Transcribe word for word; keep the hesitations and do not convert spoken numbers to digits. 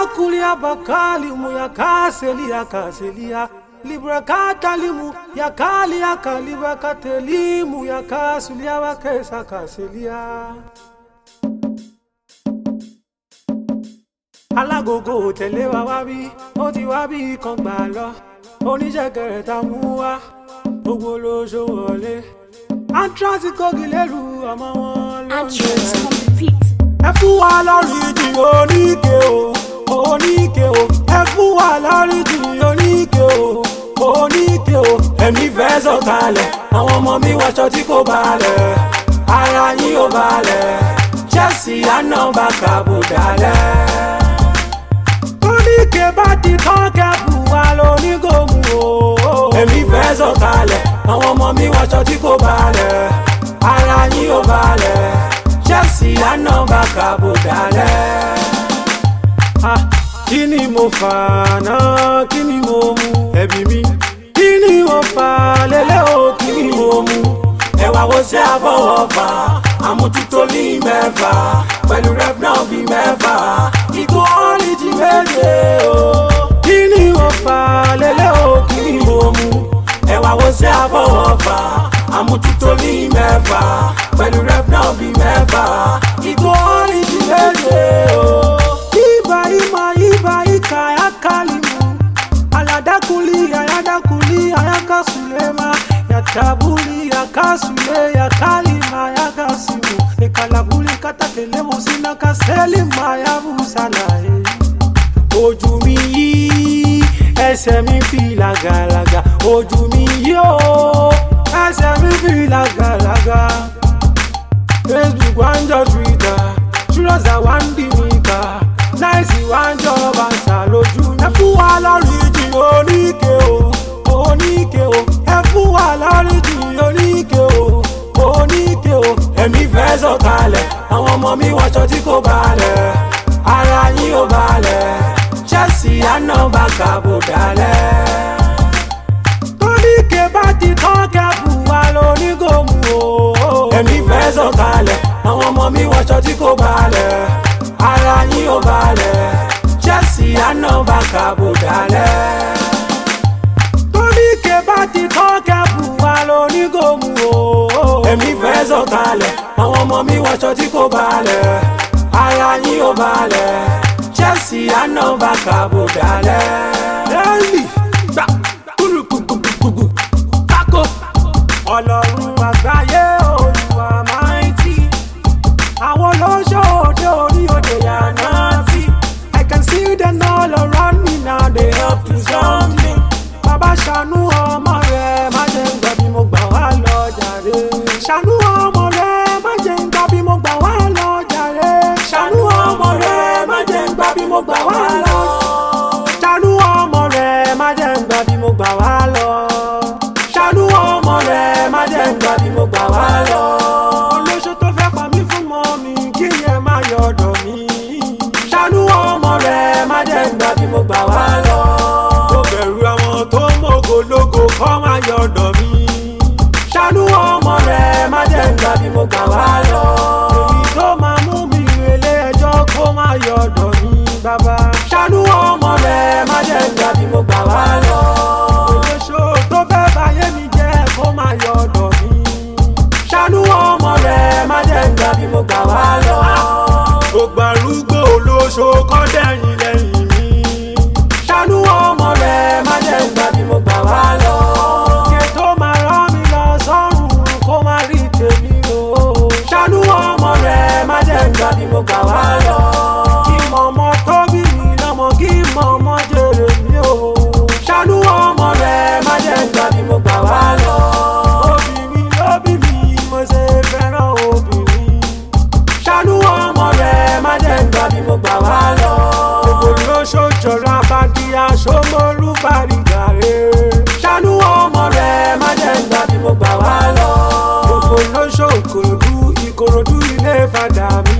kulia bakalimu ya kaselia kaselia libra katalimu ya kali ya kalibra katelimu ya kasulia wakesa kaselia alagogo tẹ̀lé wa wá bí ó ti wá bí kan gbà lọ oníṣẹ̀kẹ̀rẹ̀ ta mú wá gbogbo olóṣó wọlé antrax kogi lẹ́rù ọmọ wọn ló ń jẹ ẹ fún wa lóríjì oníke o oníke o ẹ fún wa lóríjì oníke o oníke o ẹ̀mí fẹ́ sọ̀kalẹ̀ àwọn ọmọ mi wọṣọ tí kò balẹ̀ ara yín ò balẹ̀ Chelsea àná bá kàbò dalẹ̀. Oníke bá ti tán kẹ́bù wa lónígòmù o. Èmi fẹ́ sọ̀kalẹ̀, àwọn ọmọ mi wọṣọ tí kò balẹ̀. Ara yín ò balẹ̀, Chelsea àná bá kàbò dalẹ̀. Kí ni mo fà náà, kí ni mo mu ẹ̀bí mi? Kí ni mo fà lélẹ̀ o, kí ni mo mu? Ẹ̀wà wo ṣe àfọwọ́fà, àmójútó ní mẹ́fà, pẹ̀lú rep náà bí mẹ́fà. Ikú ọ́lìjì méje o. Kí ni mo fà lélẹ̀ o, kí ni mo mu? Ẹ̀wà wo ṣe àfọwọ́fà, àmójútó ní mẹ́fà, pẹ̀lú rep náà bí mẹ́fà. Ikú ọ́lìjì méje o. Ibà ìmọ̀ ibà ìkà ayákàlìmù. Aladakuli ayadakuli ayakasulema. Yatabuli yakasule yakalima yakasimu. Ekalabuli katakelemo sina kaselima yabusalae. Ojú mi yí, ẹsẹ̀ mi fi làgàlàgà. Ojú mi yí o, ẹsẹ̀ mi fi làgàlàgà. Facebook wá ń jọ Twitter, Ṣúrọ́sà wá ń dì mí ká. Náìsì wá ń jọ bàṣà lójú mi. Ẹ fún wa lóríjì oníke o, oníke o. Ẹ fún wa lóríjì oníke o, oníke o. Èmi fẹ́ sọ̀kalẹ̀, àwọn ọmọ mi wọṣọ tí kò balẹ̀. Ara yín ò balẹ̀, Chelsea àná bá kàbò dalẹ̀. Oníke bá ti tán kẹ́bù wa lónígòmù o. Èmi fẹ́ sọ̀kalẹ̀, àwọn ọmọ mi wọṣọ tí kò balẹ̀. Ara yín ò balẹ̀, Chelsea àná bá kàbò dalẹ̀. Oníke bá ti tán kẹ́bù wa lónígòmù o. Èmi fẹ́ sọ̀kalẹ̀, àwọn ọmọ mi wọṣọ tí kò balẹ̀. Ara yín ò balẹ̀, Chelsea àná bá kàbò dalẹ̀. Lẹ́yìn gbà kúrúkúrúkúrú pákó ọlọ́run àgbáyé Olúwa mighty. Àwọn olóṣó òde orí òde yànnà tí. I can see them all around me now, they up to something. Bàbá ṣàánú ọmọ rẹ̀, má jẹ́ ń gbà bí mo gbà wá lọ jàre. Ṣàánú ọmọ rẹ̀, má jẹ́ ń gbà bí mo gbà wá lọ jàre. Ṣàánú ọmọ rẹ̀, má jẹ́ ń gbà bí mo gbà wá lọ. Ṣàánú ọmọ rẹ̀, má jẹ́ ń gbà bí mo gbà wá lọ. Ṣàánú ọmọ rẹ̀, má jẹ́ ń gbà bí mo gbà wá lọ. Olóṣó tó fẹ́ pa mí fún mọ́ mi, kí yẹn má yọ ọ̀dọ̀ mi. Ṣàánú ọmọ rẹ̀, má jẹ́ ń gbà bí mo gbà wá lọ. Mo bẹ̀rù àwọn tó mọ̀gò lógo kọ́ má yọ ọ̀dọ̀ mi. Ṣàánú ọmọ rẹ̀, má jẹ́ ń gbà bí mo gbà wá lọ. Èmi tó máa mú mi relé ẹjọ́ kó má yọ ọ̀dọ̀ mi bàbá. Ṣàánú ọmọ rẹ̀, má jẹ́ ń gbà bí mo gbà wá lọ. Olóṣó tó fẹ́ báyé mi jẹ́ kó má yọ ọ̀dọ̀ mi. Ṣàánú ọmọ rẹ̀, má jẹ́ ń gbà bí mo gbà wá lọ. Ògbàrúgbó olóṣó kọ́ dẹ̀yìn lẹ́yìn mi. Ṣàánú ọmọ rẹ̀, má jẹ́ ń gbà bí mo gbà wá lọ. Kètò máa rán mi lọ sọ́run kó má rí tèmi o. Ṣàánú ọmọ rẹ̀, má jẹ́ ń gbà bí mo gbà wá lọ. Kí mọ̀mọ́ tó bí mi lọ́mọ, kí mọ̀mọ́ jèrè mi o. Ṣàánú ọmọ rẹ̀, má jẹ́ ń gbà bí mo gbà wá lọ. Obìnrin ló bí mi, mo ṣe fẹ́ràn obìnrin. Ṣàánú ọmọ rẹ̀, má jẹ́ ń gbà bí mo gbà wá lọ. Gbogbo olóṣó jọra bá di aṣọ mọ́rú bàrígà rẹ̀. Ṣàánú ọmọ rẹ̀, má jẹ́ ń gbà bí mo gbà wá lọ. Gbogbo olóṣó Ìkòròdú, Ìkòròdú ilé fàdà mi.